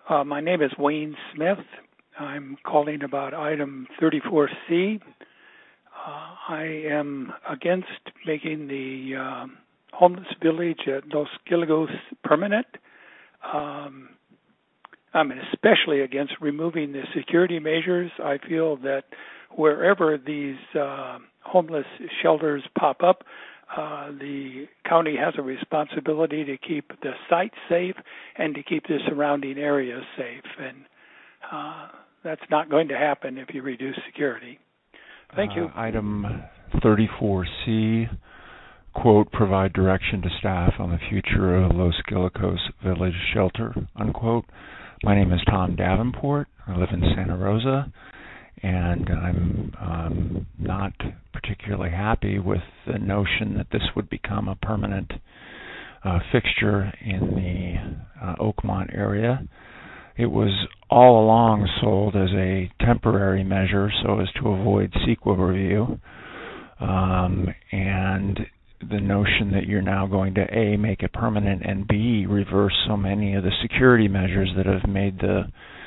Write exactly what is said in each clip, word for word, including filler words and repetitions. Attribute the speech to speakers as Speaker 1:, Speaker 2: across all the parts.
Speaker 1: Uh, my name is Wayne Smith. I'm calling about item thirty-four C. Uh, I am against making the um, homeless village at Los Guilagos permanent. Um, I'm especially against removing the security measures. I feel that wherever these uh, homeless shelters pop up, uh, the county has a responsibility to keep the site safe and to keep the surrounding areas safe. And uh, that's not going to happen if you reduce security. Thank you.
Speaker 2: Uh, item thirty-four C, quote, provide direction to staff on the future of Los Guilagos Village Shelter, unquote. My name is Tom Davenport. I live in Santa Rosa, and I'm um, not particularly happy with the notion that this would become a permanent uh, fixture in the uh, Oakmont area. It was all along sold as a temporary measure so as to avoid CEQA review, um, and the notion that you're now going to A, make it permanent, and B, reverse so many of the security measures that have made the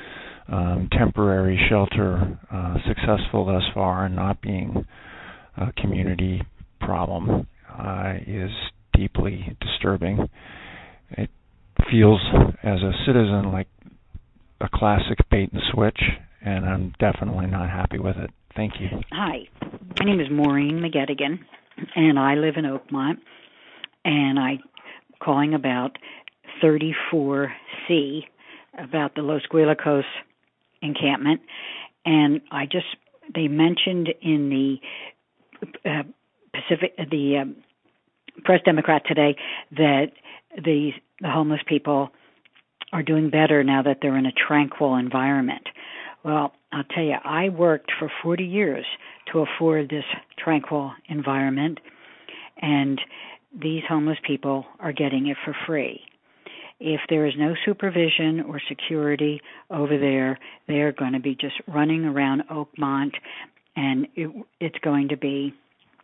Speaker 2: um, temporary shelter uh, successful thus far and not being a community problem uh, is deeply disturbing. It feels, as a citizen, like a classic bait and switch, and I'm definitely not happy with it. Thank you.
Speaker 3: Hi, my name is Maureen McGettigan, and I live in Oakmont, and I'm calling about thirty-four C, about the Los Guilagos encampment. And I just, they mentioned in the uh, Pacific, the um, Press Democrat today that the the homeless people are doing better now that they're in a tranquil environment. Well, I'll tell you, I worked for forty years to afford this tranquil environment, and these homeless people are getting it for free. If there is no supervision or security over there, they're going to be just running around Oakmont, and it, it's going to be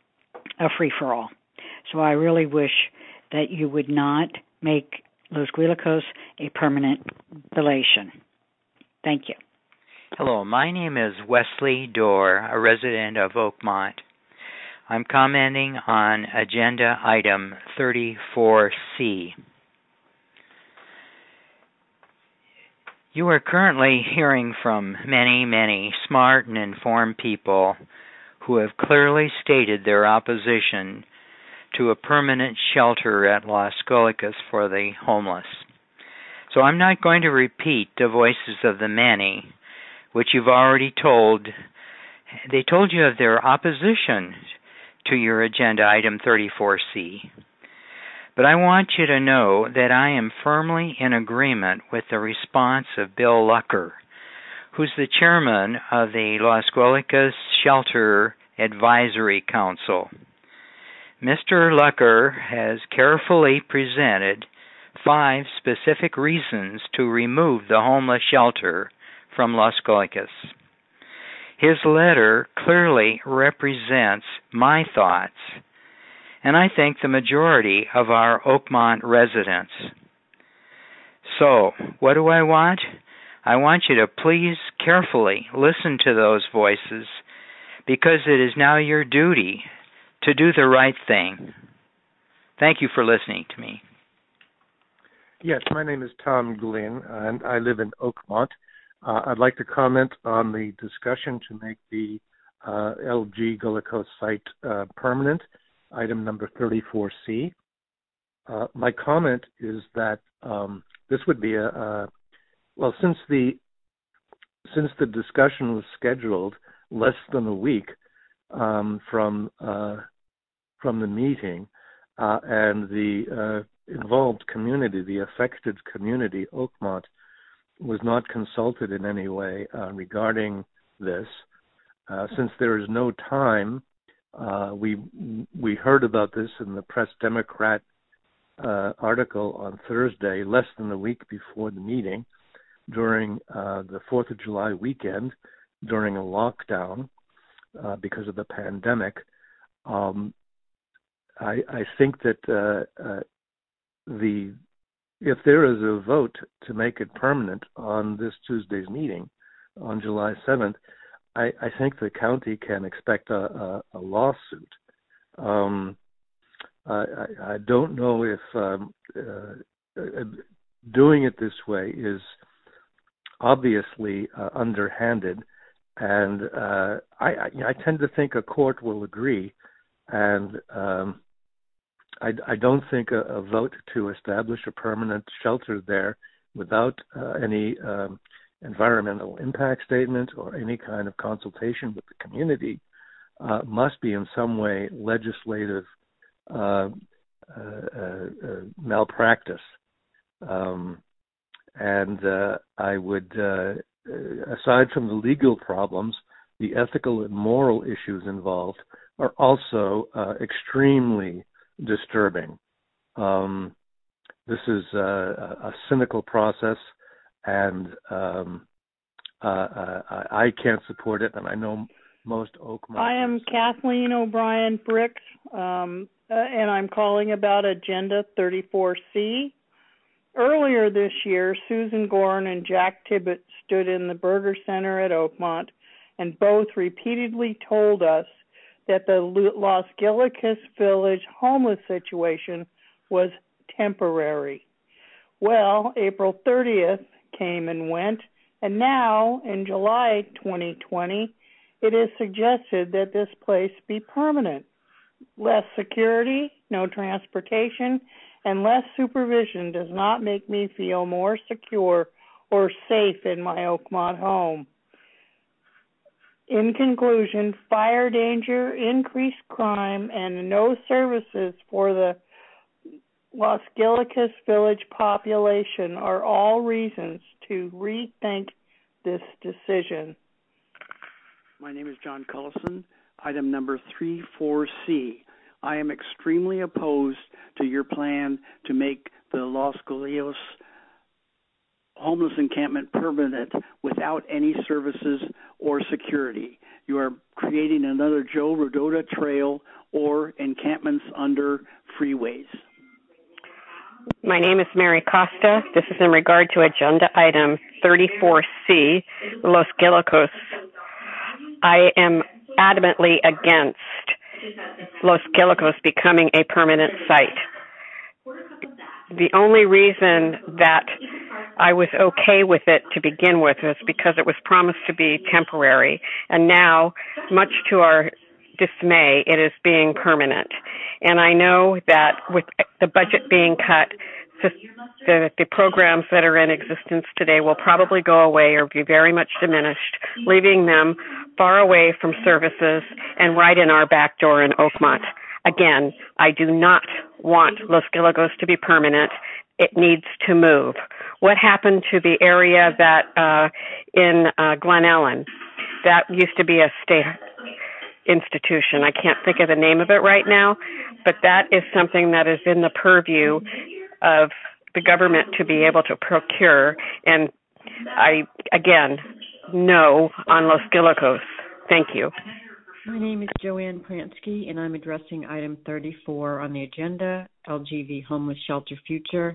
Speaker 3: a free-for-all. So I really wish that you would not make Los Guilagos a permanent relation. Thank you.
Speaker 4: Hello, my name is Wesley Dorr, a resident of Oakmont. I'm commenting on agenda item thirty-four C. You are currently hearing from many, many smart and informed people who have clearly stated their opposition to a permanent shelter at Los Guilagos for the homeless. So I'm not going to repeat the voices of the many, which you've already told. They told you of their opposition to your agenda item thirty-four C. But I want you to know that I am firmly in agreement with the response of Bill Lucker, who's the chairman of the Los Guilagos Shelter Advisory Council. Mister Lucker has carefully presented five specific reasons to remove the homeless shelter from Los Guilagos. His letter clearly represents my thoughts, and I think the majority of our Oakmont residents. So, what do I want? I want you to please carefully listen to those voices, because it is now your duty to do the right thing. Thank you for listening to me.
Speaker 5: Yes, my name is Tom Glynn, and I live in Oakmont. Uh, I'd like to comment on the discussion to make the uh, L G Guilagos site uh, permanent, item number thirty-four C. Uh, my comment is that um, this would be a, a well, since the since the discussion was scheduled less than a week um, from uh, from the meeting, uh, and the uh, involved community, the affected community, Oakmont, was not consulted in any way uh, regarding this. Uh, since there is no time, uh, we we heard about this in the Press Democrat uh, article on Thursday, less than a week before the meeting, during uh, the fourth of July weekend, during a lockdown uh, because of the pandemic. Um, I, I think that uh, uh, the if there is a vote to make it permanent on this Tuesday's meeting on July seventh, I, I think the county can expect a, a, a lawsuit. Um, I, I don't know if um, uh, doing it this way is obviously uh, underhanded, and uh, I, I, I tend to think a court will agree, and um, I, I don't think a, a vote to establish a permanent shelter there without uh, any um, environmental impact statement or any kind of consultation with the community uh, must be in some way legislative uh, uh, uh, malpractice. Um, and uh, I would, uh, aside from the legal problems, the ethical and moral issues involved are also uh, extremely disturbing. Um, this is uh, a cynical process, and um, uh, I, I can't support it, and I know most Oakmonters.
Speaker 6: I am Kathleen O'Brien Bricks, um, uh, and I'm calling about Agenda thirty-four C. Earlier this year, Susan Gorn and Jack Tibbett stood in the Burger Center at Oakmont and both repeatedly told us that the Los Gillicus Village homeless situation was temporary. Well, April thirtieth came and went, and now, in July twenty twenty, it is suggested that this place be permanent. Less security, no transportation, and less supervision does not make me feel more secure or safe in my Oakmont home. In conclusion, fire danger, increased crime, and no services for the Los Gillicus Village population are all reasons to rethink this decision.
Speaker 7: My name is John Cullison, item number thirty-four C. I am extremely opposed to your plan to make the Los Gillicus homeless encampment permanent without any services or security. You are creating another Joe Rodota trail or encampments under freeways.
Speaker 8: My name is Mary Costa. This is in regard to agenda item thirty-four C, Los Gillicus. I am adamantly against Los Gillicus becoming a permanent site. The only reason that I was okay with it to begin with was because it was promised to be temporary, and now, much to our dismay, it is being permanent. And I know that with the budget being cut, the, the, the programs that are in existence today will probably go away or be very much diminished, leaving them far away from services and right in our back door in Oakmont. Again, I do not want Los Gillicus to be permanent. It needs to move. What happened to the area that uh, in uh, Glen Ellen? That used to be a state institution. I can't think of the name of it right now, but that is something that is in the purview of the government to be able to procure. And I, again, no on Los Gillicus. Thank you.
Speaker 9: My name is Joanne Pransky, and I'm addressing item thirty-four on the agenda, L G V Homeless Shelter Future.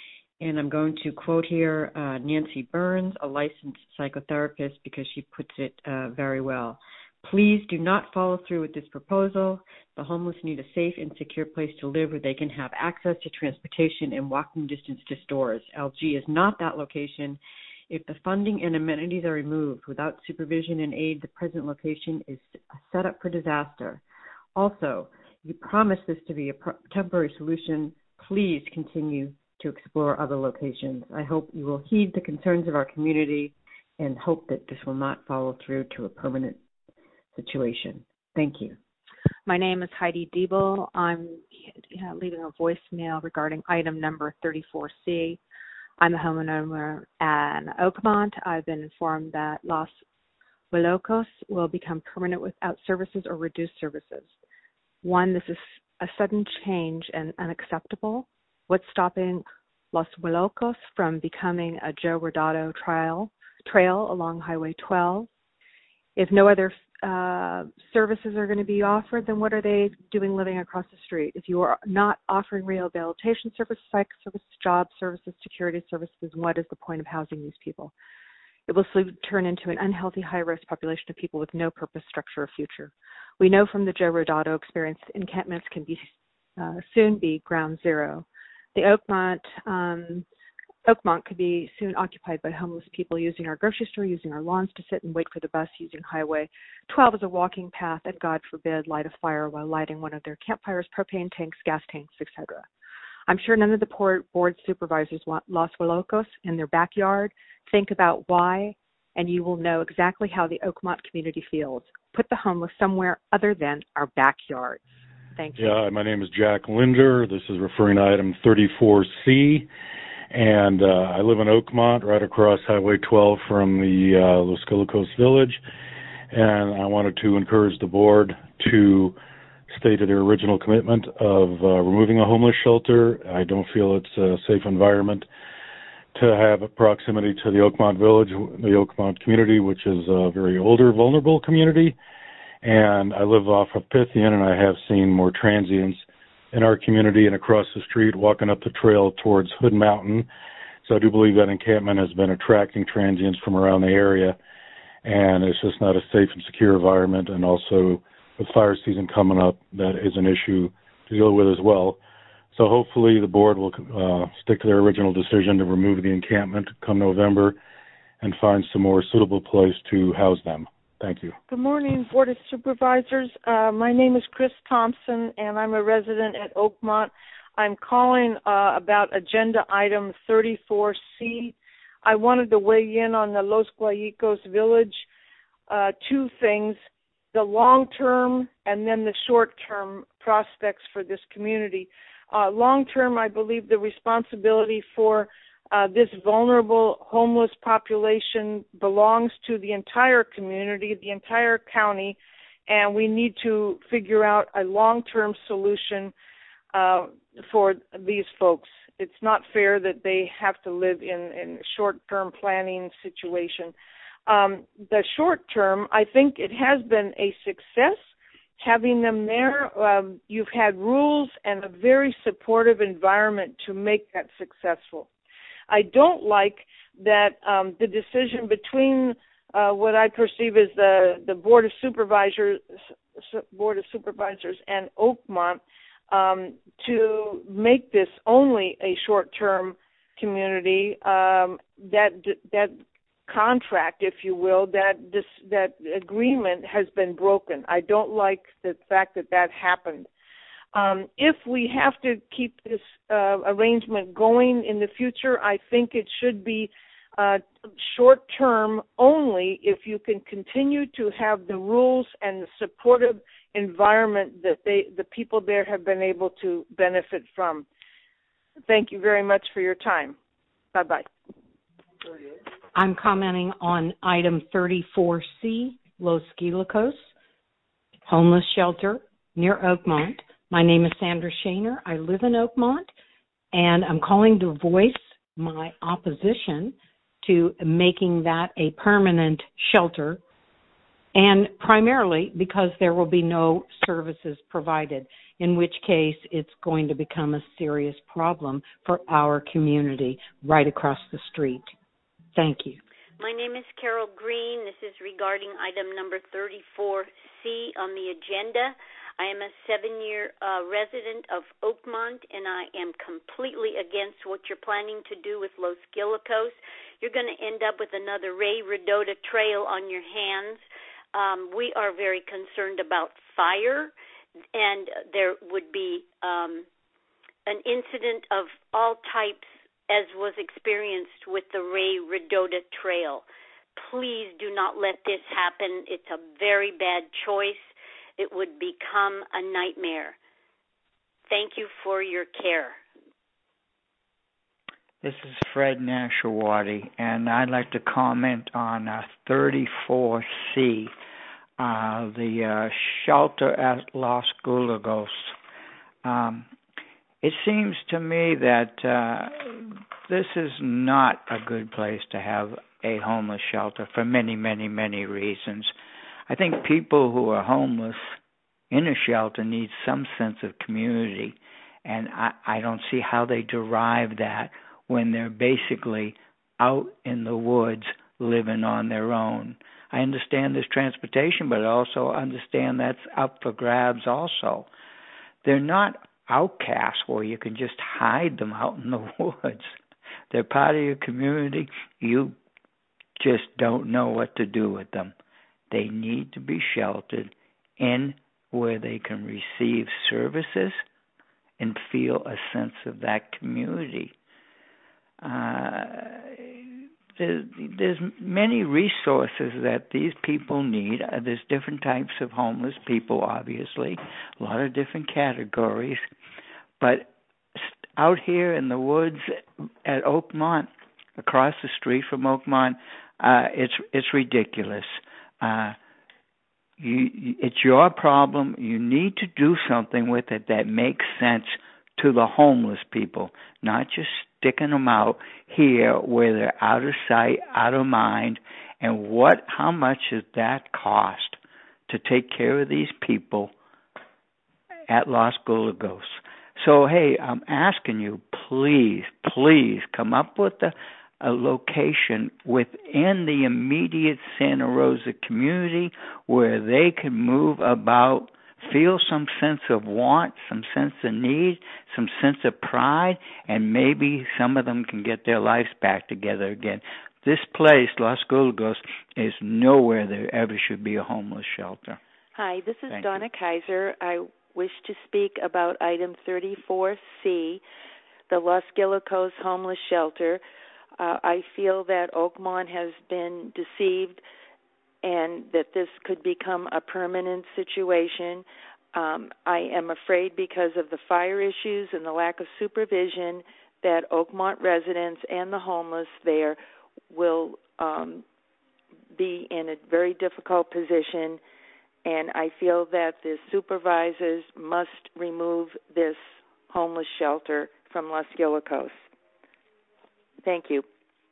Speaker 9: And I'm going to quote here uh, Nancy Burns, a licensed psychotherapist, because she puts it uh, very well. Please do not follow through with this proposal. The homeless need a safe and secure place to live where they can have access to transportation and walking distance to stores. L G is not that location. If the funding and amenities are removed without supervision and aid, the present location is set up for disaster. Also, you promised this to be a pro- temporary solution. Please continue to explore other locations. I hope you will heed the concerns of our community and hope that this will not follow through to a permanent situation. Thank you.
Speaker 10: My name is Heidi Diebel. I'm you know, leaving a voicemail regarding item number thirty-four C. I'm a homeowner in Oakmont. I've been informed that Los Gillicus will become permanent without services or reduced services. One, this is a sudden change and unacceptable. What's stopping Los Gillicus from becoming a Joe Rodota trail, trail along Highway twelve? If no other uh, services are going to be offered, then what are they doing living across the street? If you are not offering rehabilitation services, psych services, job services, security services, what is the point of housing these people? It will soon turn into an unhealthy, high-risk population of people with no purpose, structure, or future. We know from the Joe Rodato experience that encampments can be uh, soon be ground zero. The Oakmont um, Oakmont could be soon occupied by homeless people using our grocery store, using our lawns to sit and wait for the bus, using Highway twelve as a walking path, and God forbid, light a fire while lighting one of their campfires, propane tanks, gas tanks, et cetera. I'm sure none of the board supervisors want Los Huelocos in their backyard. Think about why, and you will know exactly how the Oakmont community feels. Put the homeless somewhere other than our backyards. Thank you.
Speaker 11: Yeah, my name is Jack Linder. This is referring to item thirty-four C. And uh, I live in Oakmont, right across Highway twelve from the uh, Los Guilicos Village. And I wanted to encourage the board to stay to their original commitment of uh, removing a homeless shelter. I don't feel it's a safe environment to have a proximity to the Oakmont Village, the Oakmont community, which is a very older, vulnerable community. And I live off of Pythian, and I have seen more transients in our community and across the street walking up the trail towards Hood Mountain. So I do believe that encampment has been attracting transients from around the area, and it's just not a safe and secure environment. And also with fire season coming up, that is an issue to deal with as well. So hopefully the board will uh, stick to their original decision to remove the encampment come November and find some more suitable place to house them. Thank you.
Speaker 12: Good morning, Board of Supervisors. Uh, my name is Chris Thompson, and I'm a resident at Oakmont. I'm calling uh, about agenda item thirty-four C. I wanted to weigh in on the Los Guayicos Village. Uh, two things, the long-term and then the short-term prospects for this community. Uh, long-term, I believe the responsibility for Uh, this vulnerable homeless population belongs to the entire community, the entire county, and we need to figure out a long-term solution uh, for these folks. It's not fair that they have to live in, in a short-term planning situation. Um, the short-term, I think it has been a success having them there. Um, you've had rules and a very supportive environment to make that successful. I don't like that um, the decision between uh, what I perceive as the, the Board of Supervisors, Board of Supervisors and Oakmont um, to make this only a short-term community. Um, that that contract, if you will, that this, that agreement has been broken. I don't like the fact that that happened. Um, if we have to keep this uh, arrangement going in the future, I think it should be uh, short-term only if you can continue to have the rules and the supportive environment that they, the people there have been able to benefit from. Thank you very much for your time. Bye-bye.
Speaker 13: I'm commenting on item thirty-four C, Los Guilicos, homeless shelter near Oakmont. My name is Sandra Shaner. I live in Oakmont, and I'm calling to voice my opposition to making that a permanent shelter, and primarily because there will be no services provided, in which case it's going to become a serious problem for our community right across the street. Thank you.
Speaker 14: My name is Carol Green. This is regarding item number thirty-four C on the agenda. I am a seven-year uh, resident of Oakmont, and I am completely against what you're planning to do with Los Guilicos. You're going to end up with another Ray Redota trail on your hands. Um, we are very concerned about fire, and there would be um, an incident of all types as was experienced with the Ray Redota trail. Please do not let this happen. It's a very bad choice. It would become a nightmare. Thank you for your care.
Speaker 15: This is Fred Nashawati, and I'd like to comment on uh, thirty-four C, uh, the uh, shelter at Los Guilicos. Um, it seems to me that uh, this is not a good place to have a homeless shelter for many, many, many reasons. I think people who are homeless in a shelter need some sense of community, and I, I don't see how they derive that when they're basically out in the woods living on their own. I understand there's transportation, but I also understand that's up for grabs also. They're not outcasts where you can just hide them out in the woods. They're part of your community. You just don't know what to do with them. They need to be sheltered in where they can receive services and feel a sense of that community. Uh, there's, there's many resources that these people need. Uh, there's different types of homeless people, obviously, a lot of different categories. But out here in the woods at Oakmont, across the street from Oakmont, uh, it's it's ridiculous. Uh, you, it's your problem. You need to do something with it that makes sense to the homeless people, not just sticking them out here where they're out of sight, out of mind. And what? How much does that cost to take care of these people at Los Gallegos? So, hey, I'm asking you, please, please come up with a, a location within the immediate Santa Rosa community where they can move about, feel some sense of want, some sense of need, some sense of pride, and maybe some of them can get their lives back together again. This place, Los Gallegos, is nowhere there ever should be a homeless shelter.
Speaker 16: Hi, this is
Speaker 15: Thank
Speaker 16: Donna
Speaker 15: you.
Speaker 16: Kaiser. I wish to speak about item thirty-four C, the Los Gallegos Homeless Shelter. Uh, I feel that Oakmont has been deceived and that this could become a permanent situation. Um, I am afraid because of the fire issues and the lack of supervision that Oakmont residents and the homeless there will um, be in a very difficult position, and I feel that the supervisors must remove this homeless shelter from Los Gallegos. Thank you.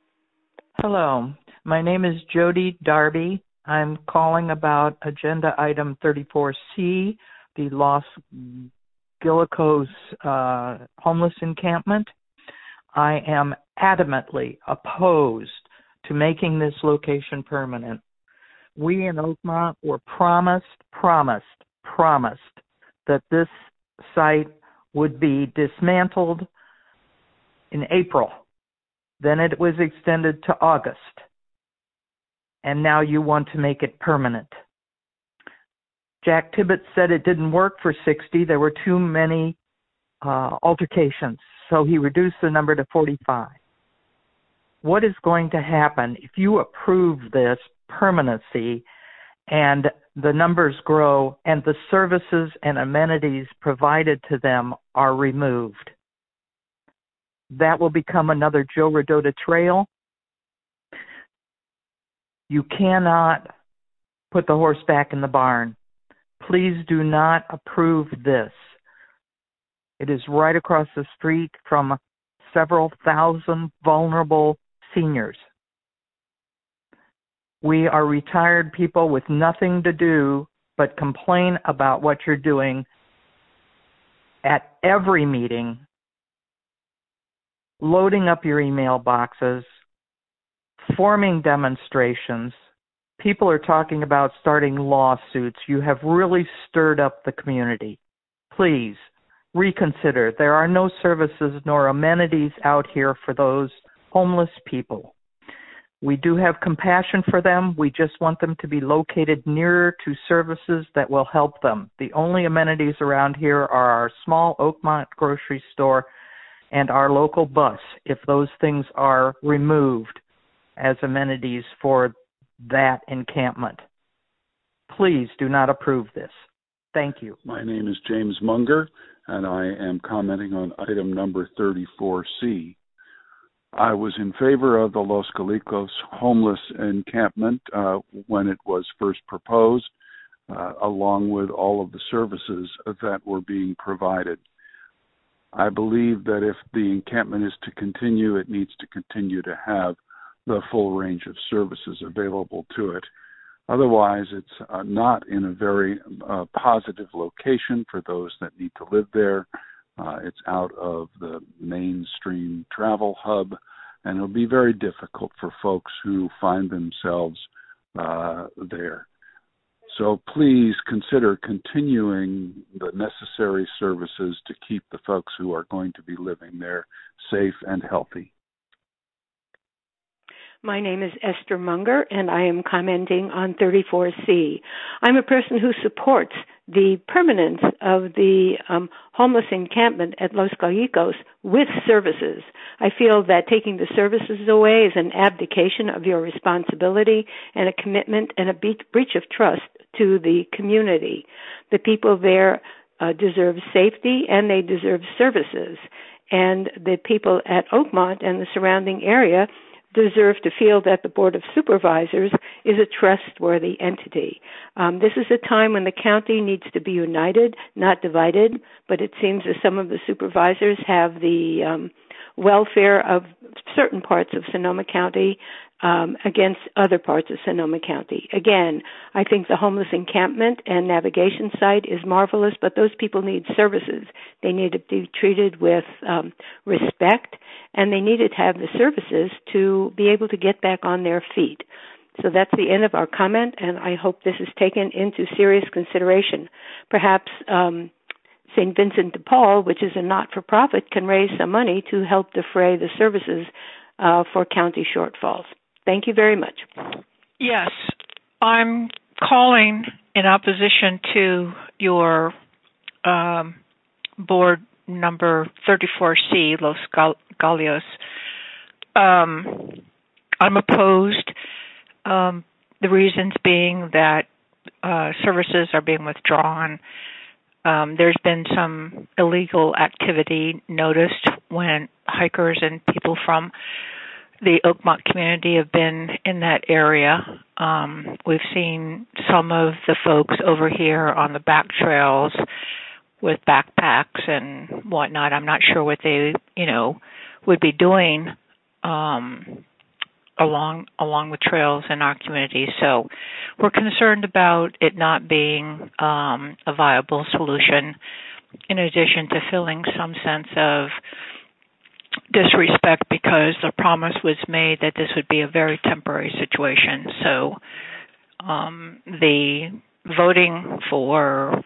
Speaker 17: Hello, my name is Jody Darby. I'm calling about agenda item thirty-four C, the Los Gallegos uh, homeless encampment. I am adamantly opposed to making this location permanent. We in Oakmont were promised, promised, promised that this site would be dismantled in April. Then it was extended to August. And now you want to make it permanent. Jack Tibbetts said it didn't work for sixty. There were too many uh, altercations, so he reduced the number to forty-five. What is going to happen if you approve this permanency and the numbers grow and the services and amenities provided to them are removed? That will become another Joe Rodota Trail. You cannot put the horse back in the barn. Please do not approve this. It is right across the street from several thousand vulnerable seniors. We are retired people with nothing to do but complain about what you're doing at every meeting, loading up your email boxes, forming demonstrations. People are talking about starting lawsuits. You have really stirred up the community. Please reconsider. There are no services nor amenities out here for those homeless people. We do have compassion for them. We just want them to be located nearer to services that will help them. The only amenities around here are our small Oakmont grocery store and our local bus, if those things are removed as amenities for that encampment. Please do not approve this. Thank you.
Speaker 18: My name is James Munger, and I am commenting on item number thirty-four C. I was in favor of the Los Gallegos homeless encampment uh, when it was first proposed, uh, along with all of the services that were being provided. I believe that if the encampment is to continue, it needs to continue to have the full range of services available to it. Otherwise, it's uh, not in a very uh, positive location for those that need to live there. Uh, it's out of the mainstream travel hub, and it'll be very difficult for folks who find themselves uh, there. So please consider continuing the necessary services to keep the folks who are going to be living there safe and healthy.
Speaker 19: My name is Esther Munger, and I am commenting on thirty-four C. I'm a person who supports the permanence of the um, homeless encampment at Los Gallicos with services. I feel that taking the services away is an abdication of your responsibility and a commitment and a breach of trust to the community. The people there uh, deserve safety, and they deserve services. And the people at Oakmont and the surrounding area deserve to feel that the Board of Supervisors is a trustworthy entity. Um, this is a time when the county needs to be united, not divided, but it seems that some of the supervisors have the um, welfare of certain parts of Sonoma County um, against other parts of Sonoma County. Again, I think the homeless encampment and navigation site is marvelous, but those people need services. They need to be treated with um, respect, and they needed to have the services to be able to get back on their feet. So that's the end of our comment, and I hope this is taken into serious consideration. Perhaps um, Saint Vincent de Paul, which is a not-for-profit, can raise some money to help defray the services uh, for county shortfalls. Thank you very much.
Speaker 20: Yes, I'm calling in opposition to your um, board number thirty-four C, Los Gallios. Um, I'm opposed, um, the reasons being that uh, services are being withdrawn. Um, there's been some illegal activity noticed when hikers and people from the Oakmont community have been in that area. Um, we've seen some of the folks over here on the back trails with backpacks and whatnot. I'm not sure what they, you know, would be doing um, along along the trails in our community. So we're concerned about it not being um, a viable solution, in addition to feeling some sense of disrespect because the promise was made that this would be a very temporary situation. So um, the voting for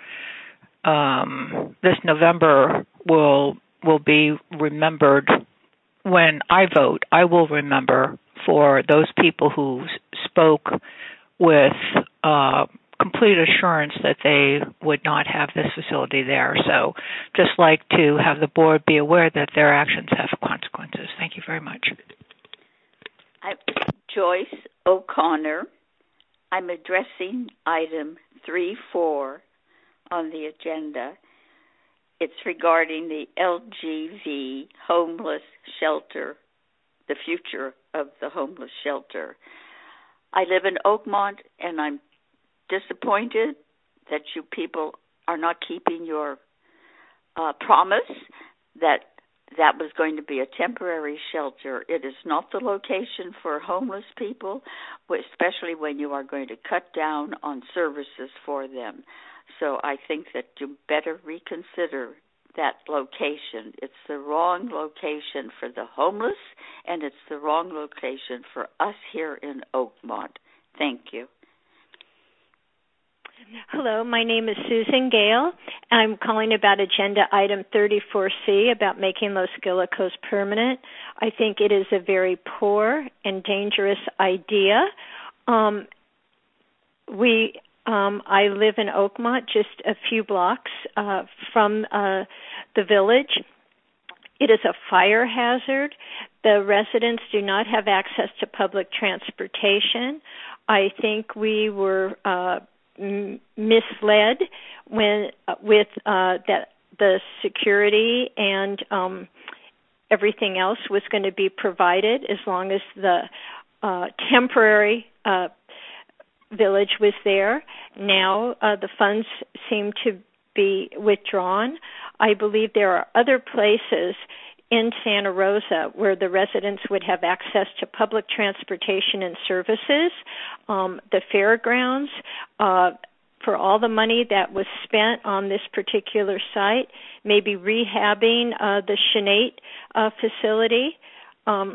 Speaker 20: um, this November will will be remembered. When I vote, I will remember for those people who spoke with uh, complete assurance that they would not have this facility there. So just like to have the board be aware that their actions have consequences. Thank you very much.
Speaker 21: I'm Joyce O'Connor. I'm addressing item three four on the agenda. It's regarding the L G V homeless shelter, the future of the homeless shelter. I live in Oakmont, and I'm disappointed that you people are not keeping your uh, promise that that was going to be a temporary shelter. It is not the location for homeless people, especially when you are going to cut down on services for them. So I think that you better reconsider that location. It's the wrong location for the homeless, and it's the wrong location for us here in Oakmont. Thank you.
Speaker 22: Hello, my name is Susan Gale. I'm calling about agenda item thirty-four C about making Los Gallicos permanent. I think it is a very poor and dangerous idea. Um, we, um, I live in Oakmont, just a few blocks uh, from uh, the village. It is a fire hazard. The residents do not have access to public transportation. I think we were uh, misled when uh, with uh, that the security and um, everything else was going to be provided as long as the uh, temporary uh, village was there. Now uh, the funds seem to be withdrawn. I believe there are other places in Santa Rosa, where the residents would have access to public transportation and services, um, the fairgrounds, uh, for all the money that was spent on this particular site, maybe rehabbing uh, the Shanate uh, facility, um,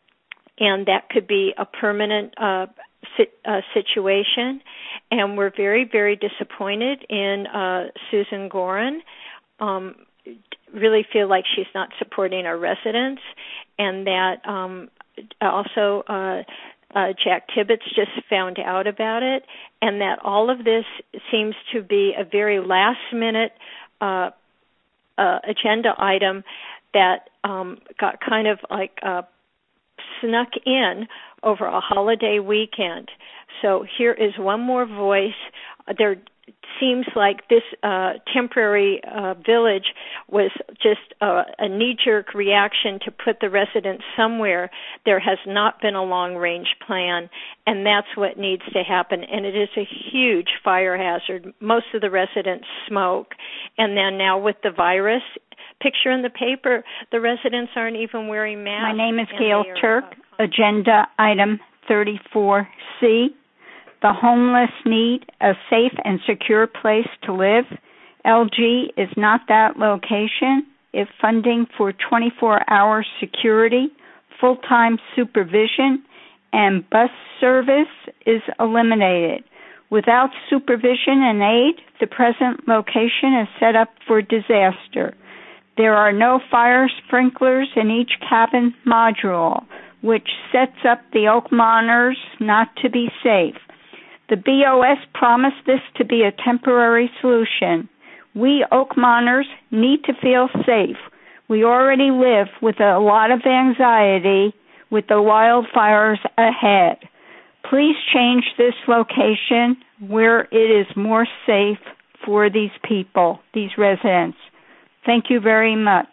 Speaker 22: and that could be a permanent uh, si- uh, situation. And we're very, very disappointed in uh, Susan Gorin. Um, really feel like she's not supporting our residents, and that um, also uh, uh, Jack Tibbetts just found out about it, and that all of this seems to be a very last-minute uh, uh, agenda item that um, got kind of like uh, snuck in over a holiday weekend. So here is one more voice. There seems like this uh, temporary uh, village was just a, a knee-jerk reaction to put the residents somewhere. There has not been a long-range plan, and that's what needs to happen. And it is a huge fire hazard. Most of the residents smoke. And then now with the virus, picture in the paper, the residents aren't even wearing masks.
Speaker 1: My name is Gail Turk, uh, Agenda Item thirty-four C. The homeless need a safe and secure place to live. L G is not that location if funding for twenty-four hour security, full-time supervision, and bus service is eliminated. Without supervision and aid, the present location is set up for disaster. There are no fire sprinklers in each cabin module, which sets up the Oakmonters not to be safe. The B O S promised this to be a temporary solution. We Oakmonters need to feel safe. We already live with a lot of anxiety with the wildfires ahead. Please change this location where it is more safe for these people, these residents. Thank you very much.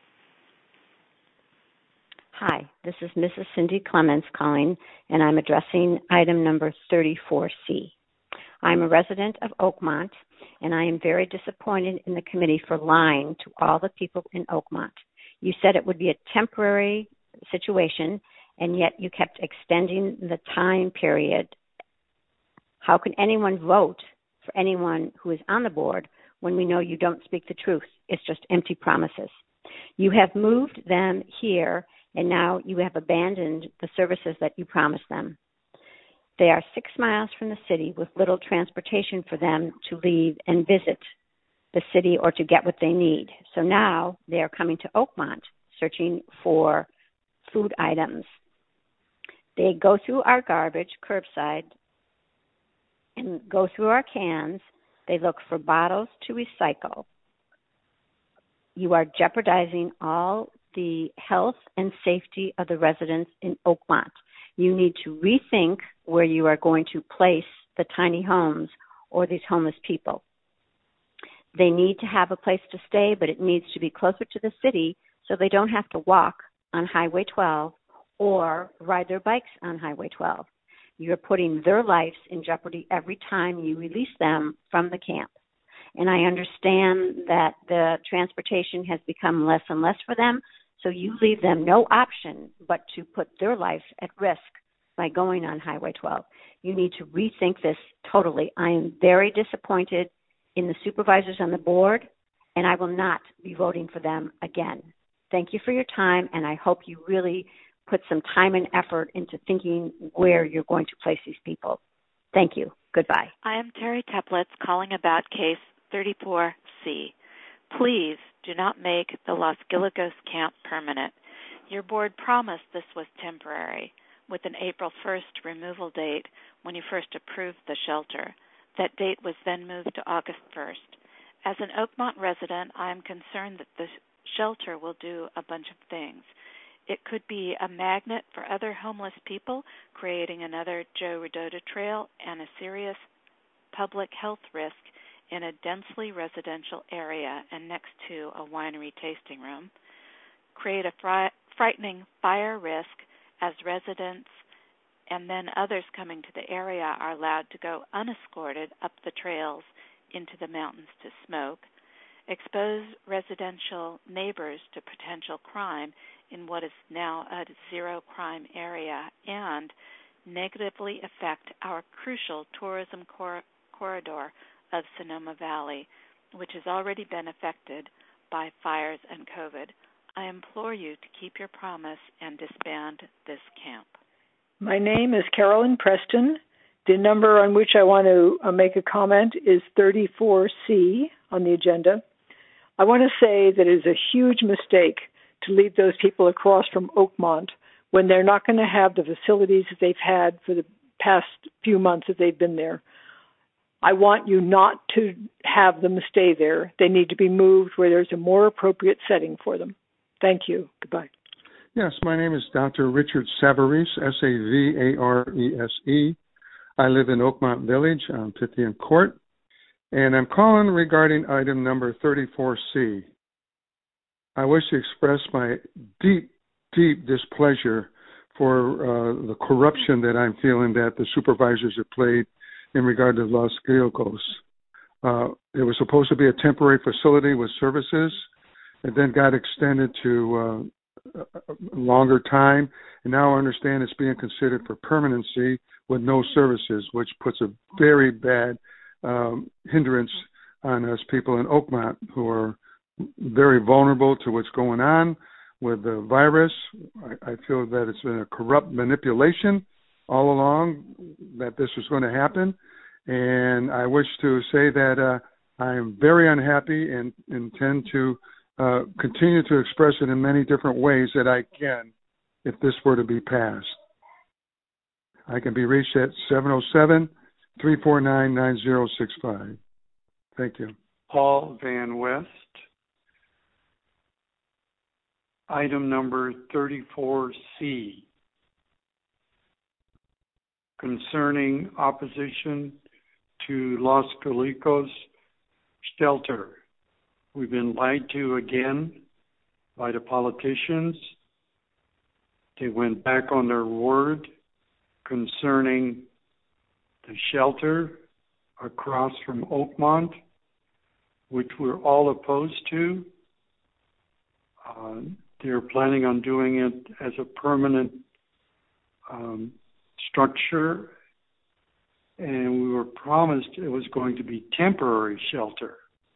Speaker 2: Hi, this is Missus Cindy Clements calling, and I'm addressing item number thirty-four C. I'm a resident of Oakmont, and I am very disappointed in the committee for lying to all the people in Oakmont. You said it would be a temporary situation, and yet you kept extending the time period. How can anyone vote for anyone who is on the board when we know you don't speak the truth? It's just empty promises. You have moved them here, and now you have abandoned the services that you promised them. They are six miles from the city with little transportation for them to leave and visit the city or to get what they need. So now they are coming to Oakmont searching for food items. They go through our garbage curbside and go through our cans. They look for bottles to recycle. You are jeopardizing all the health and safety of the residents in Oakmont. You need to rethink where you are going to place the tiny homes or these homeless people. They need to have a place to stay, but it needs to be closer to the city so they don't have to walk on Highway twelve or ride their bikes on Highway twelve. You're putting their lives in jeopardy every time you release them from the camp. And I understand that the transportation has become less and less for them, so you leave them no option but to put their life at risk by going on Highway twelve. You need to rethink this totally. I am very disappointed in the supervisors on the board, and I will not be voting for them again. Thank you for your time, and I hope you really put some time and effort into thinking where you're going to place these people. Thank you. Goodbye.
Speaker 23: I am Terry Teplitz calling about case thirty-four C. Please do not make the Los Gilicos camp permanent. Your board promised this was temporary with an April first removal date when you first approved the shelter. That date was then moved to August first. As an Oakmont resident, I am concerned that the shelter will do a bunch of things. It could be a magnet for other homeless people, creating another Joe Rodota trail and a serious public health risk in a densely residential area and next to a winery tasting room. Create a fri- frightening fire risk as residents and then others coming to the area are allowed to go unescorted up the trails into the mountains to smoke. expose residential neighbors to potential crime in what is now a zero-crime area, and negatively affect our crucial tourism cor- corridor of Sonoma Valley, which has already been affected by fires and COVID. I implore you to keep your promise and disband this camp.
Speaker 3: My name is Carolyn Preston. The number on which I want to uh, make a comment is thirty-four C on the agenda. I want to say that it is a huge mistake to leave those people across from Oakmont when they're not going to have the facilities that they've had for the past few months that they've been there. I want you not to have them stay there. They need to be moved where there's a more appropriate setting for them. Thank you. Goodbye.
Speaker 4: Yes, my name is Doctor Richard Savarese, S A V A R E S E. I live in Oakmont Village on Pythian Court, and I'm calling regarding item number thirty-four C. I wish to express my deep, deep displeasure for uh, the corruption that I'm feeling that the supervisors have played in regard to Los Guilocos. Uh, it was supposed to be a temporary facility with services. It then got extended to uh, a longer time, and now I understand it's being considered for permanency with no services, which puts a very bad um, hindrance on us people in Oakmont who are very vulnerable to what's going on with the virus. I, I feel that it's been a corrupt manipulation all along that this was going to happen, and I wish to say that uh, I am very unhappy and intend to uh, continue to express it in many different ways that I can if this were to be passed. I can be reached at seven oh seven, three four nine, nine oh six five. Thank you.
Speaker 5: Paul Van West. Item number thirty-four C, concerning opposition to Los Guilocos shelter. We've been lied to again by the politicians. They went back on their word concerning the shelter across from Oakmont, which we're all opposed to. Uh, they're planning on doing it as a permanent um, structure, and we were promised it was going to be temporary shelter.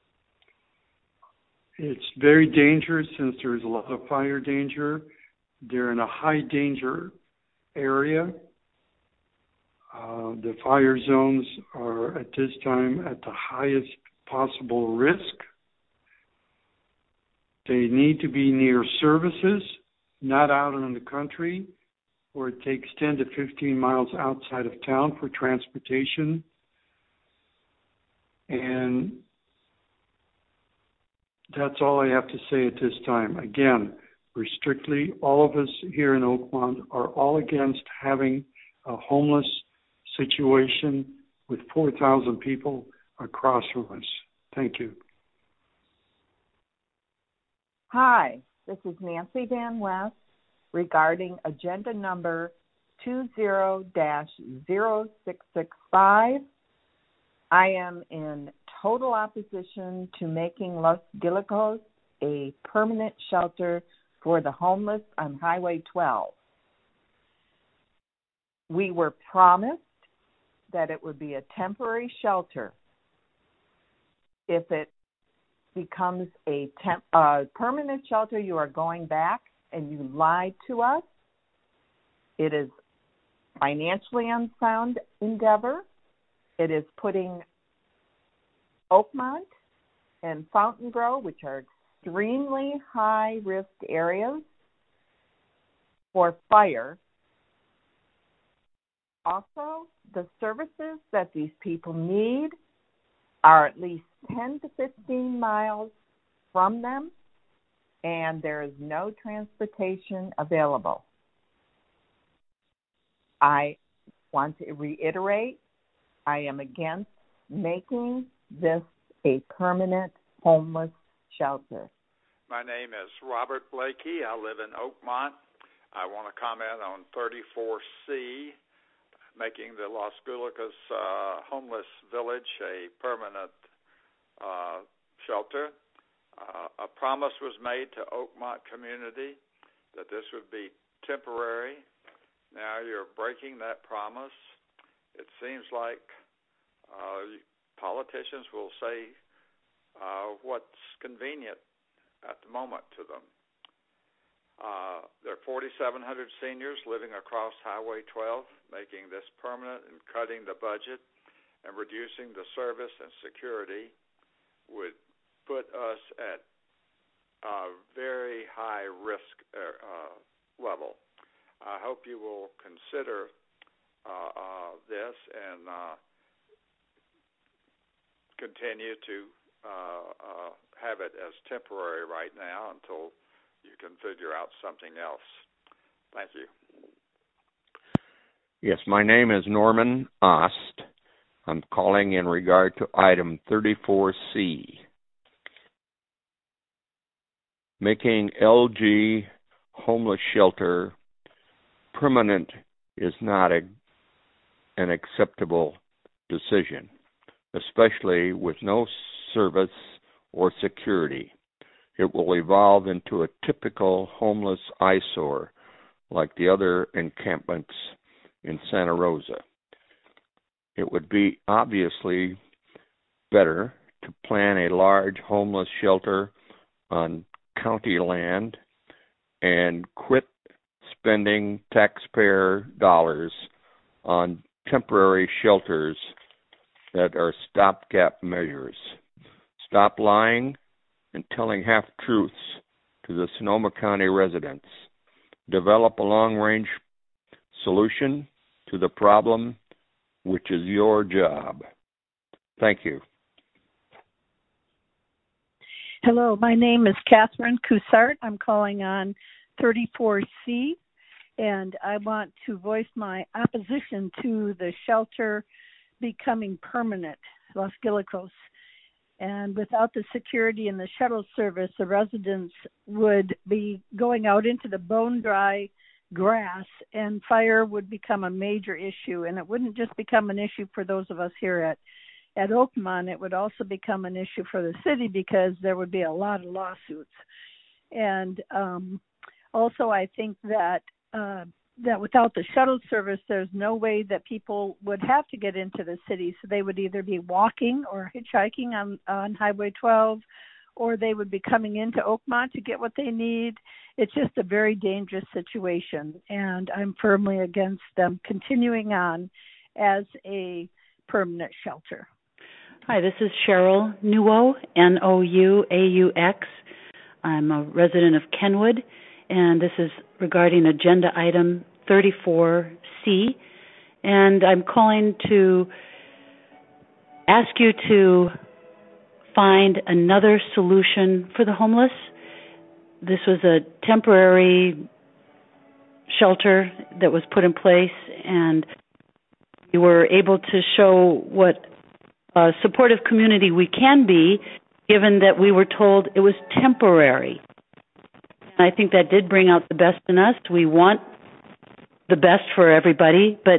Speaker 5: It's very dangerous since there's a lot of fire danger. They're in a high danger area. Uh, the fire zones are at this time at the highest possible risk. They need to be near services, not out in the country, where it takes ten to fifteen miles outside of town for transportation. And that's all I have to say at this time. Again, we're strictly, all of us here in Oakmont are all against having a homeless situation with four thousand people across from us. Thank you.
Speaker 24: Hi, this is Nancy Van West regarding agenda number two zero dash zero six six five. I am in total opposition to making Los Guilocos a permanent shelter for the homeless on Highway twelve. We were promised that it would be a temporary shelter. If it becomes a temp, uh, permanent shelter, you are going back and you lied to us. It is financially unsound endeavor. It is putting Oakmont and Fountain Grove, which are extremely high-risk areas for fire. Also, the services that these people need are at least ten to fifteen miles from them, and there is no transportation available. I want to reiterate, I am against making this a permanent homeless shelter.
Speaker 25: My name is Robert Blakey. I live in Oakmont. I want to comment on thirty-four C, making the Los Guilocos uh, homeless village a permanent uh, shelter. Uh, a promise was made to Oakmont community that this would be temporary. Now you're breaking that promise. It seems like uh, politicians will say uh, what's convenient at the moment to them. Uh, there are forty-seven hundred seniors living across Highway twelve. Making this permanent and cutting the budget and reducing the service and security would put us at a very high risk uh, level. I hope you will consider uh, uh, this and uh, continue to uh, uh, have it as temporary right now until you can figure out something else. Thank you.
Speaker 6: Yes, my name is Norman Ost. I'm calling in regard to item thirty-four C. Making L G homeless shelter permanent is not a, an acceptable decision, especially with no service or security. It will evolve into a typical homeless eyesore like the other encampments in Santa Rosa. It would be obviously better to plan a large homeless shelter on county land and quit spending taxpayer dollars on temporary shelters that are stopgap measures. Stop lying and telling half-truths to the Sonoma County residents. Develop a long-range solution to the problem, which is your job. Thank you.
Speaker 7: Hello, my name is Catherine Coussart. I'm calling on thirty-four C, and I want to voice my opposition to the shelter becoming permanent, Los Gilicos. And without the security and the shuttle service, the residents would be going out into the bone-dry grass, and fire would become a major issue. And it wouldn't just become an issue for those of us here at, at Oakmont. It would also become an issue for the city because there would be a lot of lawsuits. And um, also I think that uh, that without the shuttle service, there's no way that people would have to get into the city. So they would either be walking or hitchhiking on, on Highway twelve, or they would be coming into Oakmont to get what they need. It's just a very dangerous situation, and I'm firmly against them continuing on as a permanent shelter.
Speaker 8: Hi, this is Cheryl Nouaux, N O U A U X. I'm a resident of Kenwood, and this is regarding agenda item thirty-four C, and I'm calling to ask you to find another solution for the homeless. This was a temporary shelter that was put in place, and we were able to show what a supportive community we can be, given that we were told it was temporary. And I think that did bring out the best in us. We want the best for everybody, but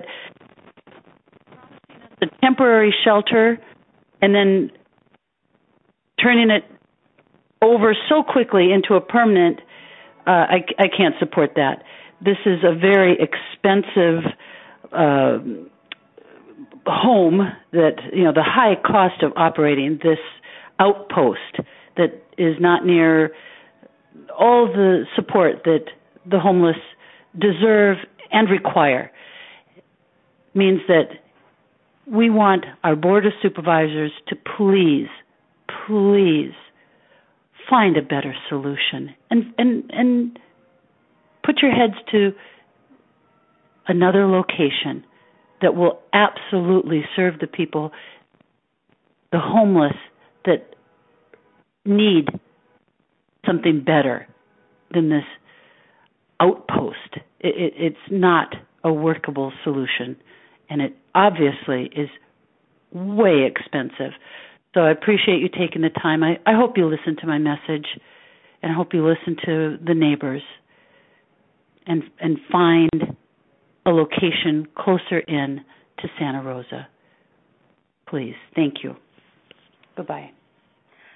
Speaker 8: the temporary shelter and then turning it over so quickly into a permanent, uh, I, I can't support that. This is a very expensive uh, home that, you know, the high cost of operating this outpost that is not near all the support that the homeless deserve and require, means that we want our Board of Supervisors to please, please find a better solution and, and, and put your heads to another location that will absolutely serve the people, the homeless, that need something better than this outpost. It, it, it's not a workable solution, and it obviously is way expensive. So I appreciate you taking the time. I, I hope you listen to my message, and I hope you listen to the neighbors and and find a location closer in to Santa Rosa. Please. Thank you. Goodbye.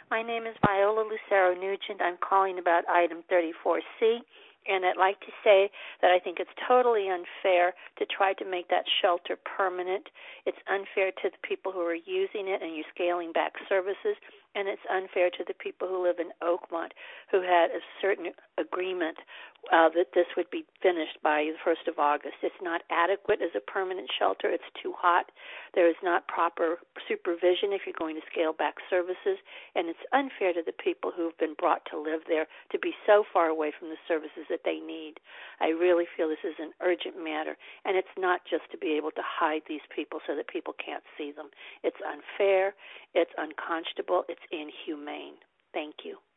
Speaker 9: My name is Viola Lucero Nugent. I'm calling about item thirty-four C, and I'd like to say that I think it's totally unfair to try to make that shelter permanent. It's unfair to the people who are using it, and you're scaling back services, and it's unfair to the people who live in Oakmont who had a certain agreement uh, that this would be finished by the first of August. It's not adequate as a permanent shelter. It's too hot. There is not proper supervision if you're going to scale back services, and it's unfair to the people who have been brought to live there to be so far away from the services that they need. I really feel this is an urgent matter, and it's not just to be able to hide these people so that people can't see them. It's unfair, it's unconscionable, it's inhumane. Thank you.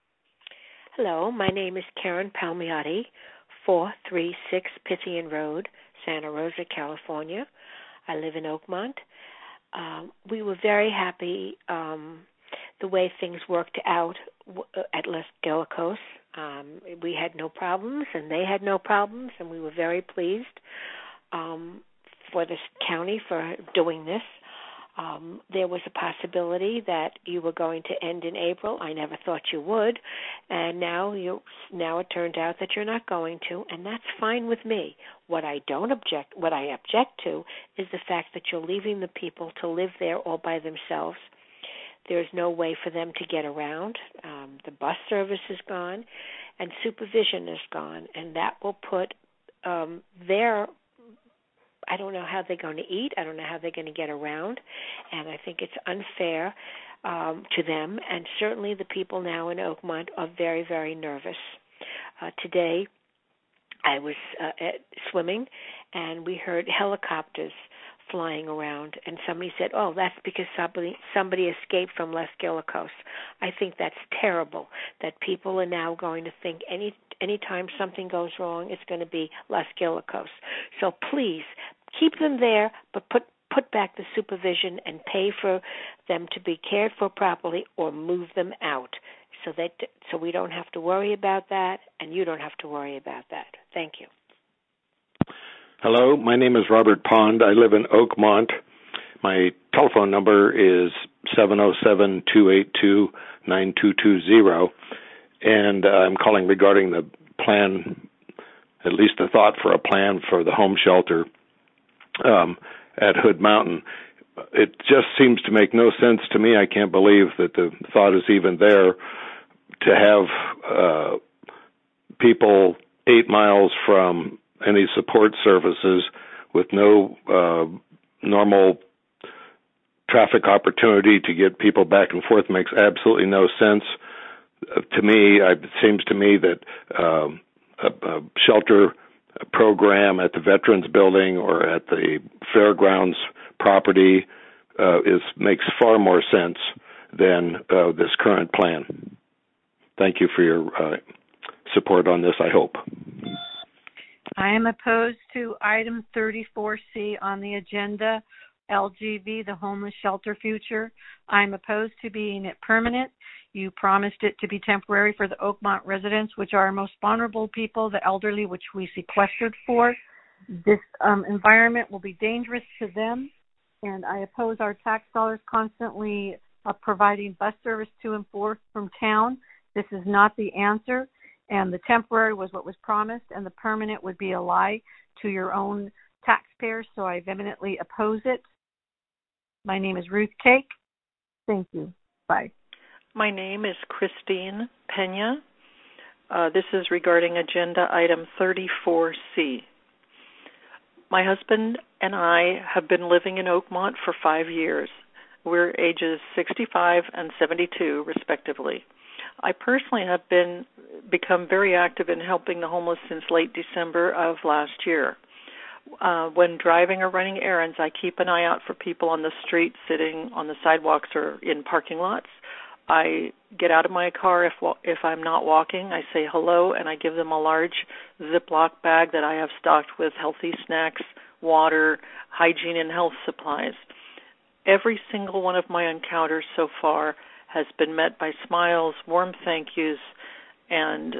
Speaker 10: Hello, my name is Karen Palmiotti, four three six Pythian Road, Santa Rosa, California. I live in Oakmont. Um, we were very happy um, the way things worked out at Los Gallicos. Um, we had no problems, and they had no problems, and we were very pleased um, for this county for doing this. Um, there was a possibility that you were going to end in April. I never thought you would, and now you now it turned out that you're not going to, and that's fine with me. What I don't object, what I object to, is the fact that you're leaving the people to live there all by themselves. There's no way for them to get around. Um, the bus service is gone, and supervision is gone, and that will put um, their I don't know how they're going to eat. I don't know how they're going to get around. And I think it's unfair um, to them. And certainly the people now in Oakmont are very, very nervous. Uh, today I was uh, at swimming, and we heard helicopters flying around. And somebody said, oh, that's because somebody, somebody escaped from Los Gallicos. I think that's terrible, that people are now going to think any anytime something goes wrong, it's going to be Los Gallicos. So please, keep them there, but put put back the supervision and pay for them to be cared for properly, or move them out, so that so we don't have to worry about that, and you don't have to worry about that. Thank you.
Speaker 11: Hello, my name is Robert Pond. I live in Oakmont. My telephone number is seven oh seven, two eight two, nine two two zero, and I'm calling regarding the plan, at least a thought for a plan for the home shelter um, at Hood Mountain. It just seems to make no sense to me. I can't believe that the thought is even there to have uh, people eight miles from any support services with no uh, normal traffic opportunity to get people back and forth. Makes absolutely no sense. Uh, to me, it seems to me that um, a, a shelter program at the Veterans Building or at the Fairgrounds property uh, is makes far more sense than uh, this current plan. Thank you for your uh, support on this, I hope.
Speaker 7: I am opposed to item thirty-four C on the agenda, L G V, the homeless shelter future. I'm opposed to being it permanent. You promised it to be temporary for the Oakmont residents, which are our most vulnerable people, the elderly, which we sequestered for. This um, environment will be dangerous to them, and I oppose our tax dollars constantly uh, providing bus service to and forth from town. This is not the answer, and the temporary was what was promised, and the permanent would be a lie to your own taxpayers, so I vehemently oppose it. My name is Ruth Cake. Thank you. Bye.
Speaker 12: My name is Christine Pena. Uh, this is regarding agenda item thirty-four C. My husband and I have been living in Oakmont for five years. We're ages sixty-five and seventy-two, respectively. I personally have been become very active in helping the homeless since late December of last year. Uh, when driving or running errands, I keep an eye out for people on the street, sitting on the sidewalks or in parking lots. I get out of my car if if I'm not walking. I say hello, and I give them a large Ziploc bag that I have stocked with healthy snacks, water, hygiene, and health supplies. Every single one of my encounters so far has been met by smiles, warm thank yous, and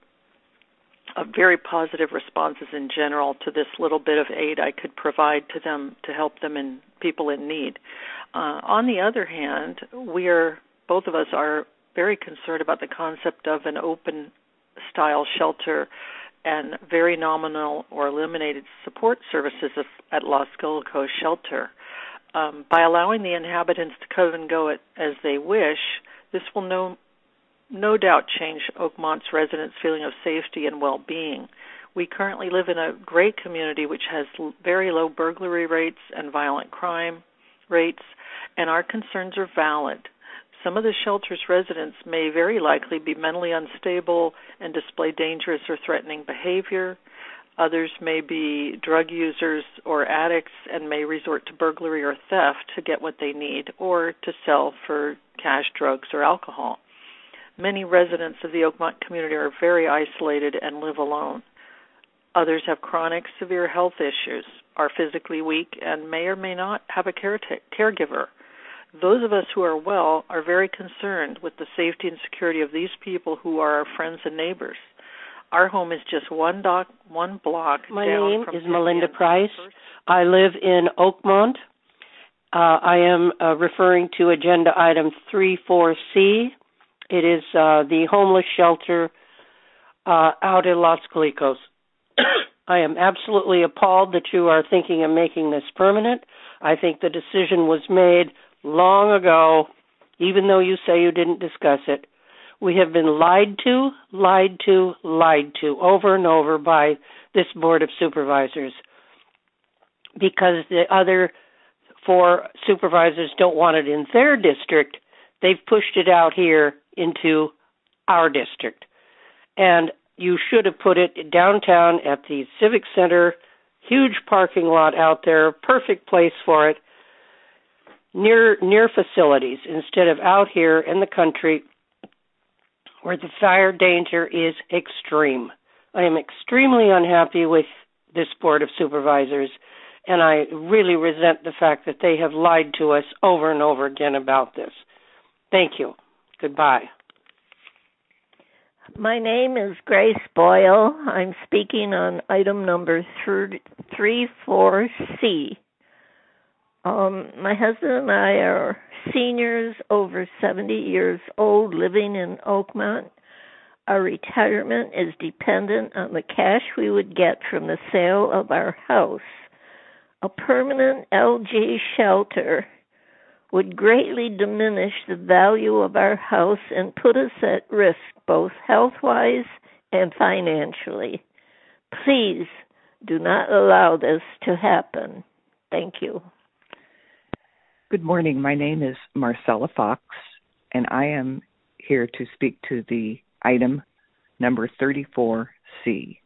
Speaker 12: uh, very positive responses in general to this little bit of aid I could provide to them to help them and people in need. Uh, on the other hand, we are both of us are very concerned about the concept of an open-style shelter and very nominal or eliminated support services at Los Guilicos Shelter. Um, by allowing the inhabitants to come and go it as they wish, this will no, no doubt change Oakmont's residents' feeling of safety and well-being. We currently live in a great community which has very low burglary rates and violent crime rates, and our concerns are valid. Some of the shelter's residents may very likely be mentally unstable and display dangerous or threatening behavior. Others may be drug users or addicts and may resort to burglary or theft to get what they need or to sell for cash, drugs, or alcohol. Many residents of the Oakmont community are very isolated and live alone. Others have chronic, severe health issues, are physically weak, and may or may not have a care t- caregiver. Those of us who are well are very concerned with the safety and security of these people who are our friends and neighbors. Our home is just one dock, one block
Speaker 13: My
Speaker 12: down
Speaker 13: name
Speaker 12: from
Speaker 13: is Melinda Price. I live in Oakmont. Uh, I am uh, referring to agenda item three four C. It is uh, the homeless shelter uh, out in Los Guilicos. I am absolutely appalled that you are thinking of making this permanent. I think the decision was made long ago, even though you say you didn't discuss it. We have been lied to, lied to, lied to over and over by this Board of Supervisors because the other four supervisors don't want it in their district. They've pushed it out here into our district. And you should have put it downtown at the Civic Center, huge parking lot out there, perfect place for it, near near facilities, instead of out here in the country where the fire danger is extreme. I am extremely unhappy with this Board of Supervisors, and I really resent the fact that they have lied to us over and over again about this. Thank you. Goodbye.
Speaker 14: My name is Grace Boyle. I'm speaking on item number three four C. Um, my husband and I are seniors over seventy years old living in Oakmont. Our retirement is dependent on the cash we would get from the sale of our house. A permanent L G shelter would greatly diminish the value of our house and put us at risk both health-wise and financially. Please do not allow this to happen. Thank you.
Speaker 15: Good morning. My name is Marcella Fox, and I am here to speak to the item number thirty-four C.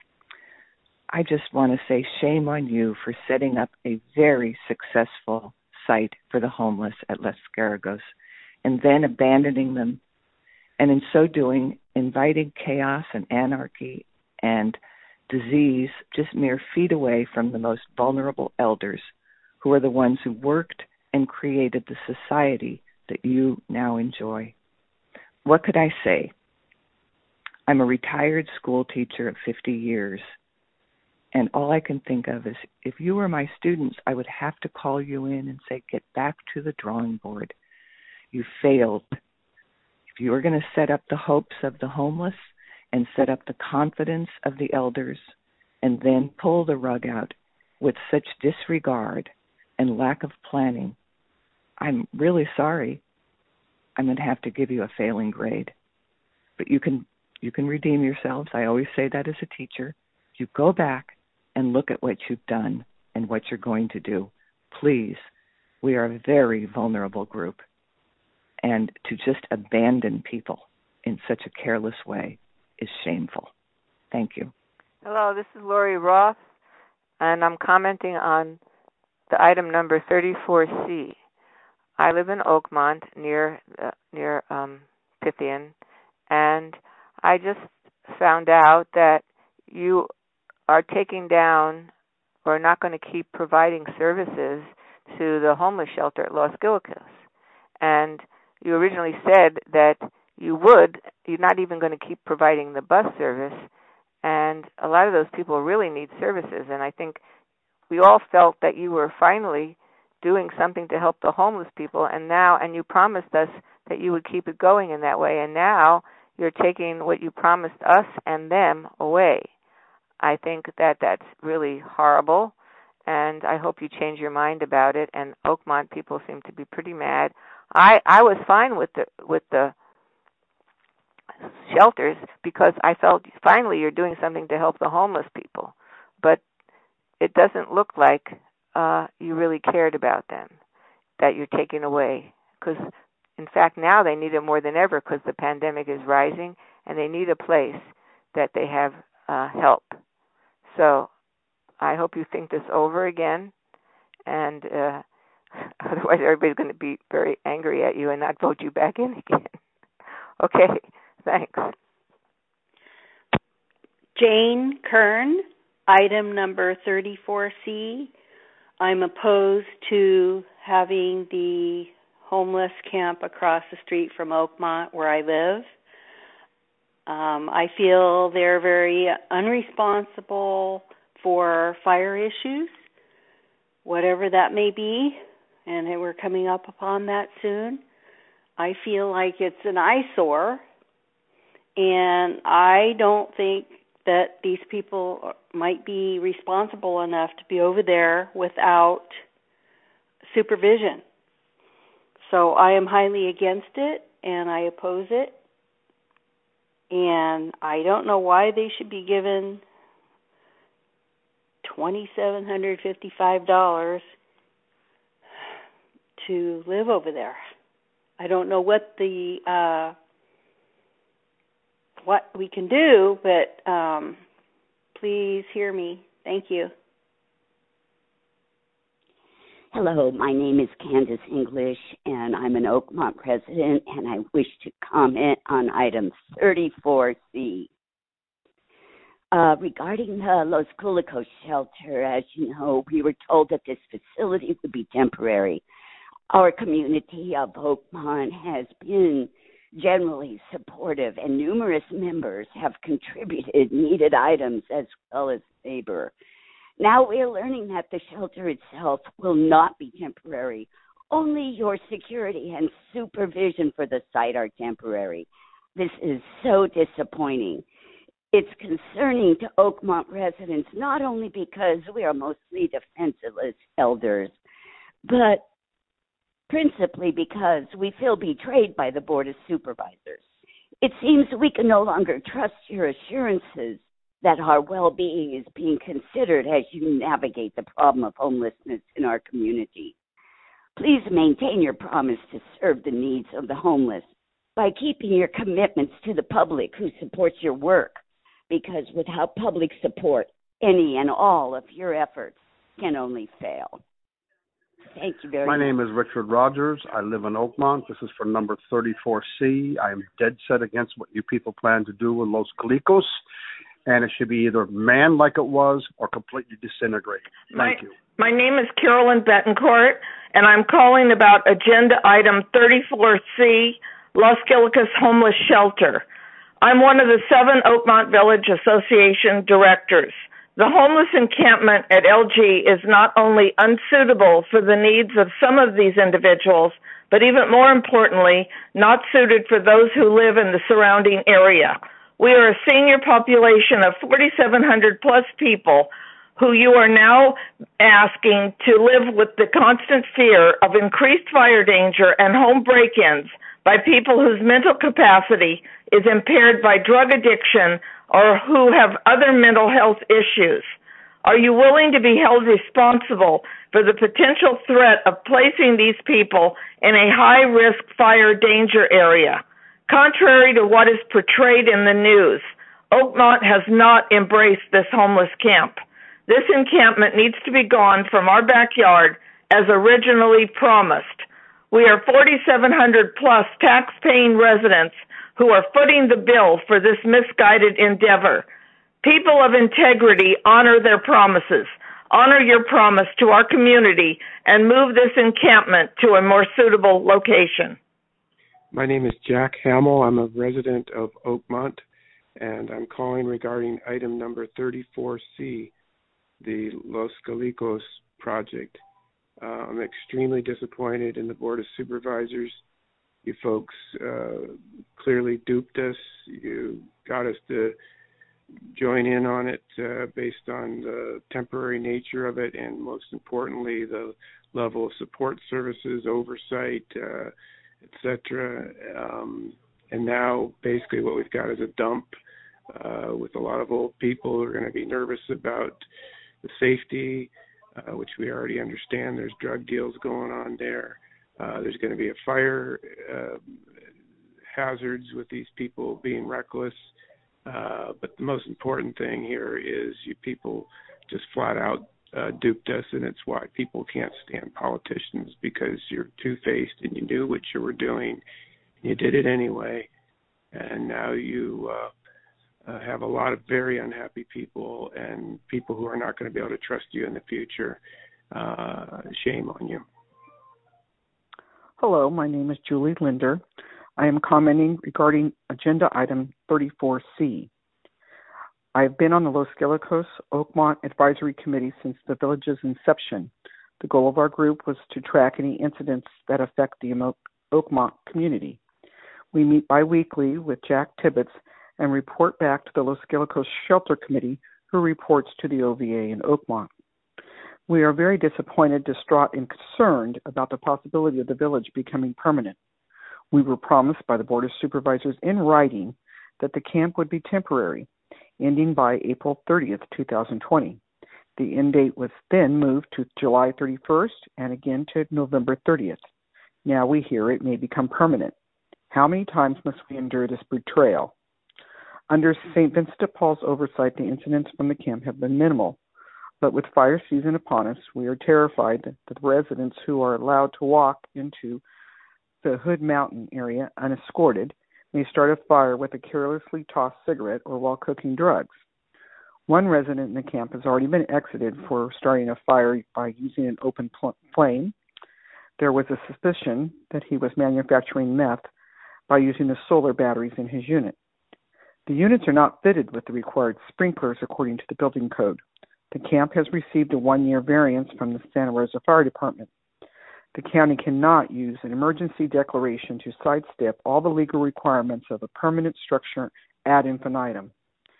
Speaker 15: I just want to say shame on you for setting up a very successful site for the homeless at Los Guilicos and then abandoning them, and in so doing, inviting chaos and anarchy and disease just mere feet away from the most vulnerable elders who are the ones who worked and created the society that you now enjoy. What could I say? I'm a retired school teacher of fifty years, and all I can think of is if you were my students, I would have to call you in and say, get back to the drawing board. You failed. If you were going to set up the hopes of the homeless and set up the confidence of the elders and then pull the rug out with such disregard and lack of planning, I'm really sorry. I'm going to have to give you a failing grade. But you can you can redeem yourselves. I always say that as a teacher. You go back and look at what you've done and what you're going to do. Please, we are a very vulnerable group. And to just abandon people in such a careless way is shameful. Thank you.
Speaker 16: Hello, this is Lori Roth, and I'm commenting on the item number thirty-four C. I live in Oakmont near uh, near um, Pythian, and I just found out that you are taking down or not going to keep providing services to the homeless shelter at Los Guilicos. And you originally said that you would, you're not even going to keep providing the bus service, and a lot of those people really need services, and I think we all felt that you were finally doing something to help the homeless people, and now, and you promised us that you would keep it going in that way, and now you're taking what you promised us and them away. I think that that's really horrible, and I hope you change your mind about it. And Oakmont people seem to be pretty mad. I I was fine with the with the shelters because I felt finally you're doing something to help the homeless people, but it doesn't look like uh, you really cared about them, that you're taking away. Because, in fact, now they need it more than ever because the pandemic is rising, and they need a place that they have uh, help. So I hope you think this over again, and uh, otherwise everybody's going to be very angry at you and not vote you back in again. Okay, thanks.
Speaker 8: Jane Kern, item number thirty-four C. I'm opposed to having the homeless camp across the street from Oakmont where I live. Um, I feel they're very unresponsible for fire issues, whatever that may be, and we're coming up upon that soon. I feel like it's an eyesore, and I don't think that these people might be responsible enough to be over there without supervision. So I am highly against it, and I oppose it. And I don't know why they should be given two thousand seven hundred fifty-five dollars to live over there. I don't know what the uh, what we can do, but um, please hear me. Thank you.
Speaker 17: Hello, my name is Candace English, and I'm an Oakmont resident, and I wish to comment on item thirty-four C. Uh, regarding the Los Culicos shelter, as you know, we were told that this facility would be temporary. Our community of Oakmont has been generally supportive, and numerous members have contributed needed items as well as labor. Now we are learning that the shelter itself will not be temporary. Only your security and supervision for the site are temporary. This is so disappointing. It's concerning to Oakmont residents, not only because we are mostly defenseless elders, but principally because we feel betrayed by the Board of Supervisors. It seems we can no longer trust your assurances that our well-being is being considered as you navigate the problem of homelessness in our community. Please maintain your promise to serve the needs of the homeless by keeping your commitments to the public who supports your work, because without public support, any and all of your efforts can only fail. Thank you very
Speaker 18: My
Speaker 17: much.
Speaker 18: My name is Richard Rogers. I live in Oakmont. This is for number thirty-four C. I am dead set against what you people plan to do with Los Culicos, and it should be either manned like it was or completely disintegrate. Thank
Speaker 19: my,
Speaker 18: you.
Speaker 19: My name is Carolyn Betancourt, and I'm calling about agenda item thirty-four C, Los Culicos Homeless Shelter. I'm one of the seven Oakmont Village Association directors. The homeless encampment at L G is not only unsuitable for the needs of some of these individuals, but even more importantly, not suited for those who live in the surrounding area. We are a senior population of forty-seven hundred plus people who you are now asking to live with the constant fear of increased fire danger and home break-ins by people whose mental capacity is impaired by drug addiction or who have other mental health issues. Are you willing to be held responsible for the potential threat of placing these people in a high-risk fire danger area? Contrary to what is portrayed in the news, Oakmont has not embraced this homeless camp. This encampment needs to be gone from our backyard as originally promised. We are forty-seven hundred plus tax-paying residents who are footing the bill for this misguided endeavor. People of integrity honor their promises. Honor your promise to our community and move this encampment to a more suitable location.
Speaker 20: My name is Jack Hamill. I'm a resident of Oakmont, and I'm calling regarding item number thirty-four C, the Los Culicos project. Uh, I'm extremely disappointed in the Board of Supervisors you folks uh, clearly duped us. You got us to join in on it uh, based on the temporary nature of it, and most importantly, the level of support services, oversight, uh, et cetera. Um, and now, basically, what we've got is a dump uh, with a lot of old people who are going to be nervous about the safety, uh, which we already understand. There's drug deals going on there. Uh, there's going to be a fire uh, hazards with these people being reckless. Uh, but the most important thing here is you people just flat out uh, duped us, and it's why people can't stand politicians, because you're two-faced and you knew what you were doing. You did it anyway, and now you uh, uh, have a lot of very unhappy people and people who are not going to be able to trust you in the future. Uh, shame on you.
Speaker 1: Hello, my name is Julie Linder. I am commenting regarding agenda item thirty-four C. I have been on the Los Guilicos Oakmont Advisory Committee since the village's inception. The goal of our group was to track any incidents that affect the Oakmont community. We meet biweekly with Jack Tibbetts and report back to the Los Guilicos Shelter Committee, who reports to the O V A in Oakmont. We are very disappointed, distraught, and concerned about the possibility of the village becoming permanent. We were promised by the Board of Supervisors in writing that the camp would be temporary, ending by April thirtieth, twenty twenty. The end date was then moved to July thirty-first and again to November thirtieth. Now we hear it may become permanent. How many times must we endure this betrayal? Under Saint Vincent de Paul's oversight, the incidents from the camp have been minimal. But with fire season upon us, we are terrified that the residents who are allowed to walk into the Hood Mountain area unescorted may start a fire with a carelessly tossed cigarette or while cooking drugs. One resident in the camp has already been exited for starting a fire by using an open pl- flame. There was a suspicion that he was manufacturing meth by using the solar batteries in his unit. The units are not fitted with the required sprinklers according to the building code. The camp has received a one-year variance from the Santa Rosa Fire Department. The county cannot use an emergency declaration to sidestep all the legal requirements of a permanent structure ad infinitum.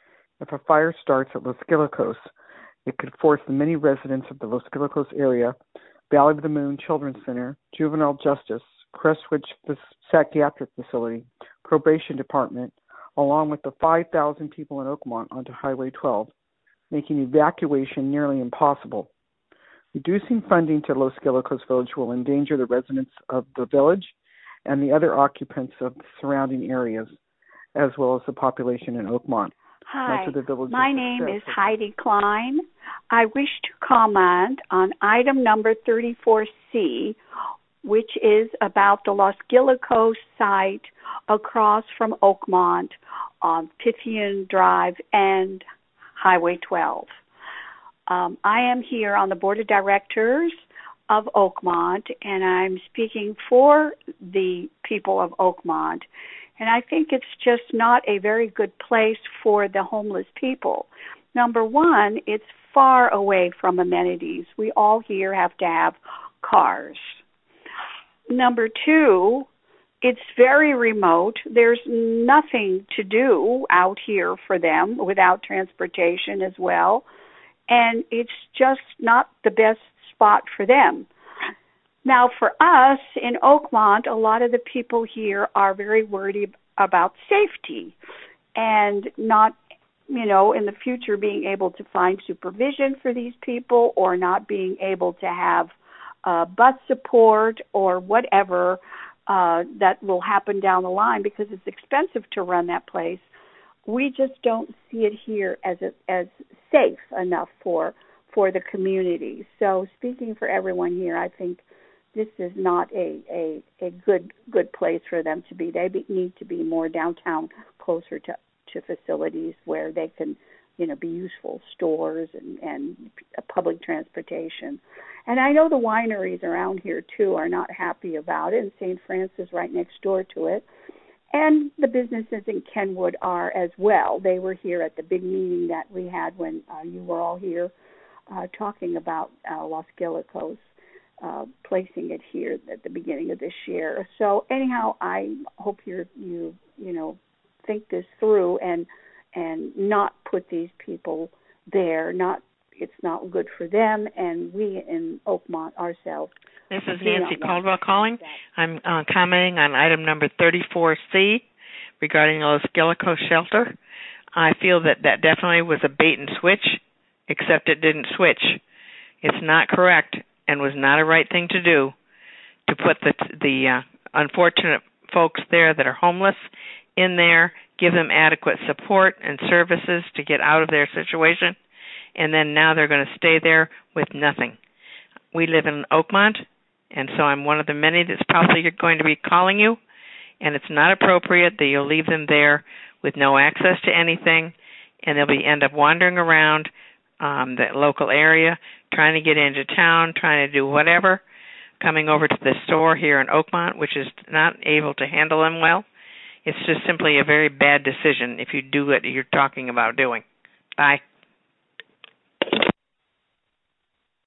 Speaker 1: If a fire starts at Los Guilicos, it could force the many residents of the Los Guilicos area, Valley of the Moon Children's Center, Juvenile Justice, Crestwich Psychiatric Facility, Probation Department, along with the five thousand people in Oakmont onto Highway twelve, making evacuation nearly impossible. Reducing funding to Los Guilicos Village will endanger the residents of the village and the other occupants of the surrounding areas, as well as the population in Oakmont.
Speaker 2: Hi, my name is Heidi Klein. I wish to comment on item number thirty-four C, which is about the Los Guilicos site across from Oakmont on Pythian Drive and Highway twelve. Um, I am here on the Board of Directors of Oakmont, and I'm speaking for the people of Oakmont. And I think it's just not a very good place for the homeless people. Number one, it's far away from amenities. We all here have to have cars. Number two, it's very remote. There's nothing to do out here for them without transportation as well. And it's just not the best spot for them. Now, for us in Oakmont, a lot of the people here are very worried about safety and not, you know, in the future being able to find supervision for these people or not being able to have uh, bus support or whatever uh, that will happen down the line because it's expensive to run that place. We just don't see it here as a, as safe enough for for the community. So speaking for everyone here, I think this is not a, a, a good good place for them to be. They be, need to be more downtown, closer to, to facilities where they can, you know, be useful, stores and, and public transportation. And I know the wineries around here, too, are not happy about it, and Saint Francis right next door to it. And the businesses in Kenwood are as well. They were here at the big meeting that we had when uh, you were all here uh, talking about uh, Los Guilicos. uh, placing it here at the beginning of this year. So anyhow, I hope you're, you you know think this through and and not put these people there. Not it's not good for them, and we in Oakmont ourselves.
Speaker 3: This is Nancy Caldwell calling. I'm uh, commenting on item number thirty-four C regarding the Los Gillicos shelter. I feel that that definitely was a bait and switch, except it didn't switch. It's not correct and was not a right thing to do to put the the uh, unfortunate folks there that are homeless in there, give them adequate support and services to get out of their situation, and then now they're going to stay there with nothing. We live in Oakmont, and so I'm one of the many that's probably going to be calling you, and it's not appropriate that you'll leave them there with no access to anything, and they'll be end up wandering around um, the local area, trying to get into town, trying to do whatever, coming over to the store here in Oakmont, which is not able to handle them well. It's just simply a very bad decision if you do what you're talking about doing. Bye.